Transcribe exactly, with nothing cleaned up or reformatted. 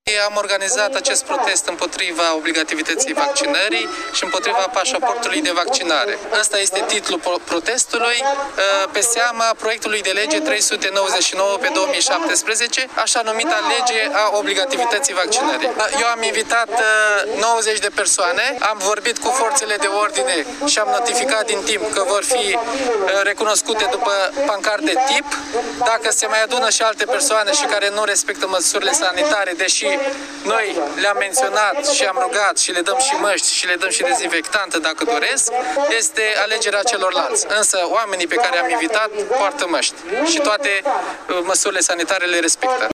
Am organizat acest protest împotriva obligativității vaccinării și împotriva pașaportului de vaccinare. Ăsta este titlul protestului pe seama proiectului de lege trei sute nouăzeci și nouă pe două mii șaptesprezece, așa numita lege a obligativității vaccinării. Eu am invitat nouăzeci de persoane, am vorbit cu forțele de ordine și am notificat din timp că vor fi recunoscute după pancart de tip. Dacă se mai adună și alte persoane și care nu respectă măsurile sanitare, deși noi le-am menționat și am rugat și le dăm și măști și le dăm și dezinfectantă dacă doresc, este alegerea celorlalți. Însă oamenii pe care am invitat poartă măști și toate măsurile sanitare le respectă.